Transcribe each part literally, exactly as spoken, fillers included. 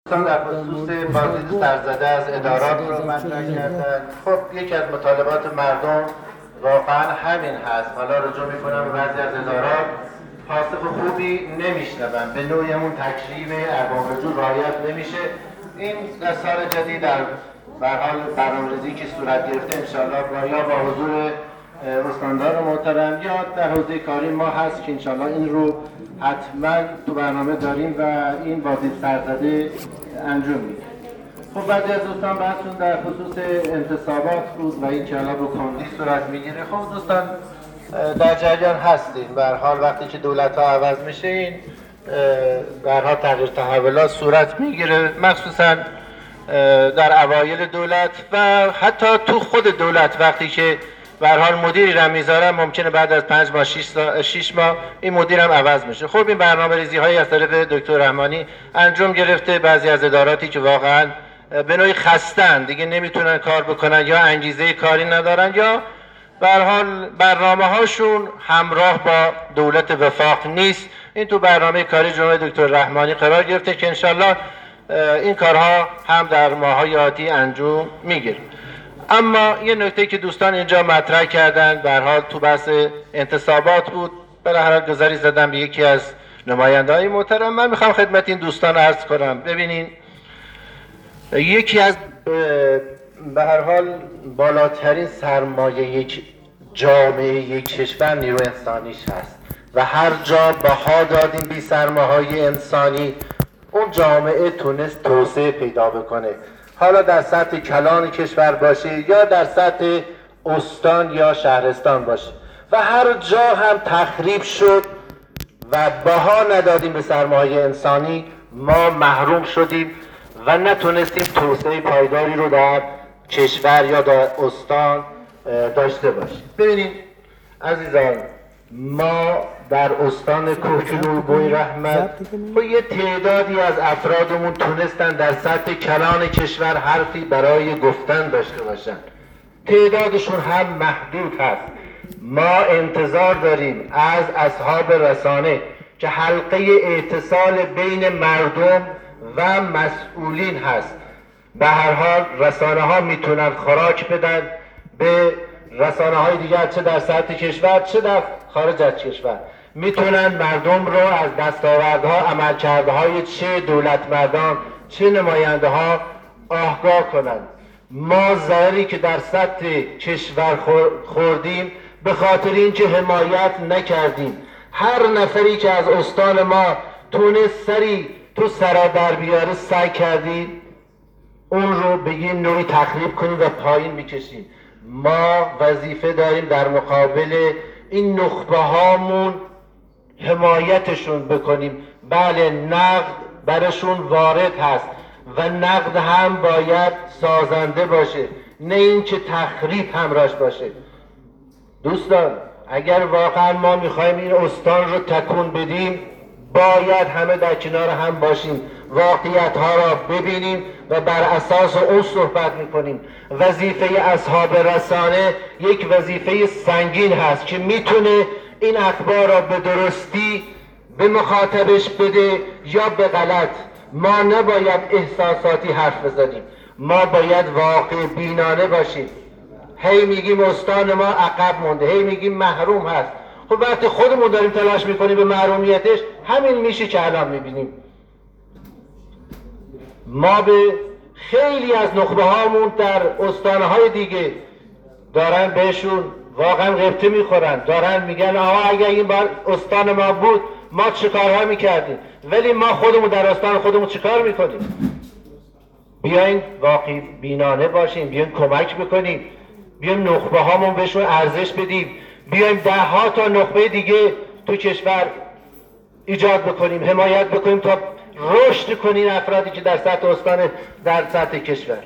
در خصوص بازدید سرزده از ادارات رو مطرح کردن. خب یکی از مطالبات مردم واقعا همین هست. حالا رجوع میکنم به بعضی از ادارات پاسخ خوبی نمیشنون، به نوعی همون تکریم ارباب رجوع رعایت نمیشه. این در سال جدید در به حال برنامه‌ریزی که صورت گرفته انشاءالله با یا با حضور استاندار محترم یا در حوزه کاری ما هست که انشاءالله این رو حتما تو برنامه داریم و این بازدید سرزده انجام میدیم. خب بعضی از دوستان بحثشون در خصوص انتصابات بود و این که حالا به کندی صورت میگیره. خب دوستان در جریان هستیم. به هر حال وقتی که دولت ها عوض میشه این به هر حال تغییر تحولات صورت میگیره، مخصوصا در اوایل دولت و حتی تو خود دولت. وقتی که به هر حال مدیری را میذارن ممکنه بعد از پنج ماه شش ماه این مدیر هم عوض میشه. خب این برنامه‌ریزی هایی از طرف دکتر رحمانی انجام گرفته. بعضی از اداراتی که واقعا به نوعی خستن، دیگه نمیتونن کار بکنن یا انگیزه کاری ندارن یا به هر حال برنامه هاشون همراه با دولت وفاق نیست. این تو برنامه کاری جناب دکتر رحمانی قرار گرفته که انشالله این کارها هم در ماه‌های آتی انجام میگیره. اما یه نکته که دوستان اینجا مطرح کردن به هر حال تو بحث انتصابات بود. بالاخره گذاری زدم به یکی از نماینده‌های محترم. من میخوام خدمت این دوستان عرض کنم، ببینین یکی از به هر حال بالاترین سرمایه یک جامعه یک کشور نیرو انسانیش هست و هر جا بها دادیم بی سرمایه‌های انسانی اون جامعه تونست توسعه پیدا بکنه، حالا در سطح کلان کشور باشه یا در سطح استان یا شهرستان باشه. و هر جا هم تخریب شد و بها ندادیم به سرمایه انسانی، ما محروم شدیم و نتونستیم توسعه پایداری رو در کشور یا در استان داشته باشیم. ببینید عزیزان، ما در استان کوهگیلو گوی رحمت با یه تعدادی از افرادمون تونستن در سطح کلان کشور حرفی برای گفتن داشته باشن. تعدادشون هم محدود هست. ما انتظار داریم از اصحاب رسانه که حلقه اتصال بین مردم و مسئولین هست. به هر حال رسانه ها میتونن خوراک بدن به رسانه های دیگر، چه در سطح کشور چه در خارج از کشور. میتونن مردم رو از دستاوردها، عملکردهای چه دولت مردان چه نماینده ها آگاه کنند. ما ضرری که در سطح کشور خوردیم به خاطر اینکه حمایت نکردیم. هر نفری که از استان ما تونست سری تو سرا در بیاره سعی کردیم اون رو به یه نوعی تخریب کنیم و پایین میکشیم. ما وظیفه داریم در مقابل این نخبه هامون حمایتشون بکنیم. بله نقد برشون وارد هست و نقد هم باید سازنده باشه، نه اینکه تخریب همراهش باشه. دوستان اگر واقعا ما میخوایم این استان رو تکون بدیم باید همه در کنار هم باشیم، واقعیت ها را ببینیم و بر اساس اون صحبت میکنیم. وظیفه اصحاب رسانه یک وظیفه سنگین هست که میتونه این اخبار را به درستی به مخاطبش بده یا به غلط. ما نباید احساساتی حرف بزنیم، ما باید واقع بینانه باشیم. هی میگیم استان ما عقب مونده، هی میگیم محروم هست. خب وقتی خودمون داریم تلاش میکنیم به محرومیتش، همین میشه که الان میبینیم. ما به خیلی از نخبه هامون در استانهای دیگه دارن بهشون واقعا غبطه میخورن، دارن میگن آها اگر این بار استان ما بود ما چه کارها میکردیم، ولی ما خودمون در استان خودمون چه کار میکنیم؟ بیاین واقعی بینانه باشیم، بیاین کمک بکنیم، بیاین نخبه هامون بهشون ارزش بدیم، بیایم ده ها تا نخبه دیگه تو کشور ایجاد بکنیم، حمایت بکنیم تا رشد کنین افرادی که در سطح استان در سطح کشور.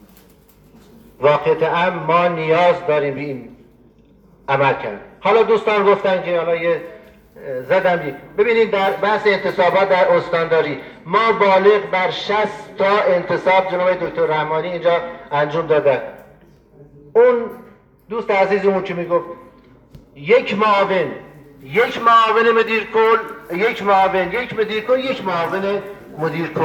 واقعا ما نیاز داریم به این عمل کرد. حالا دوستان گفتن که حالا یه زدم دید. ببینید در بحث انتصابات در استانداری ما بالغ بر شصت تا انتصاب جناب دکتر رحمانی اینجا انجام دادن. اون دوست عزیزمون که میگفت یک معاون یک معاون مدیر کل یک معاون یک مدیر کل یک معاون مدیر کل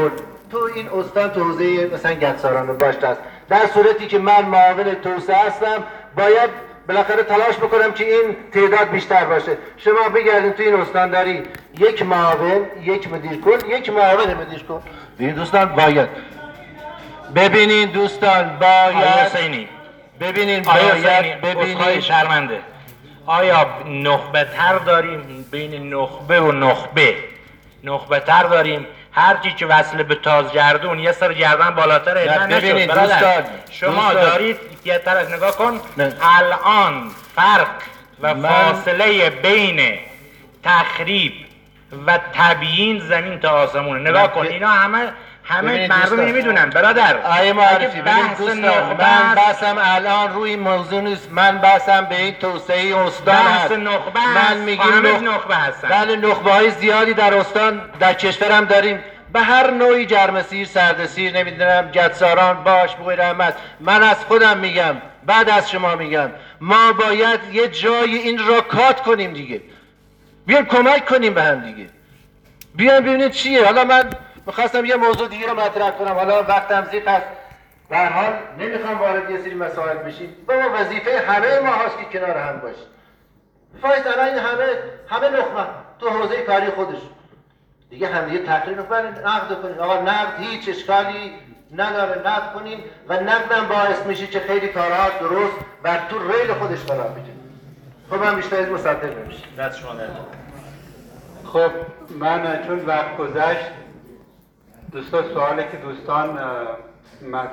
تو این استان تو حوزه مثلا گچساران باش است. در صورتی که من معاون توسعه هستم باید بالاخره تلاش بکنم که این تعداد بیشتر باشه. شما بگردید تو این استان داری یک معاون، یک مدیر کل، یک معاون مدیر کل. این دوستان باید ببینین، دوستان باید ببینین، باید ببینین. شرمنده آیا نخبه تر داریم بین نخبه و نخبه؟ نخبه تر داریم هرچی که وصل به تازگردون یه سر گردن بالاتر ادن نشد. برادر شما دوستان. دارید یه طرف نگاه کن نه. الان فرق و من... فاصله بین تخریب و تبیین زمین تا آسمونه. نگاه کن اینا همه همه مردم نمیدونن. برادر آیه معرفی ببین دوستان، من بحثم الان روی موضوع نیست، من بحثم به این توسعه استان هست. من میگم نخبه هستن. بله نخبه های زیادی در استان در کشورم داریم به هر نوعی، جرمسیر، سردسیر، نمیدونم گچساران باش بوی رحمت. من از خودم میگم بعد از شما میگم ما باید یه جای این را کات کنیم دیگه، بیایم کمک کنیم به هم دیگه، بیایم ببینید چیه. حالا من میخواستم یه موضوع دیگه رو مطرح کنم، حالا وقتم زیق است، به هر حال نمیخوام وارد یه سری مسائل بشیم. بابا وظیفه همه ما هست که کنار هم باشیم. فایز الان این همه همه نخبه تو حوزه کاری خودش دیگه هم دیگه تقریر نکنید، نقد کنید. آقا نقد هیچ اشکالی نداره، نقد کنید و نقدم باعث میشه که خیلی کارها درست بر تو ریل خودش قرار بگیره. خب من بیشتر از مصدق نمیشه. دست شما درد. خب من چون وقت گذشت دوستان، سوالی که دوستان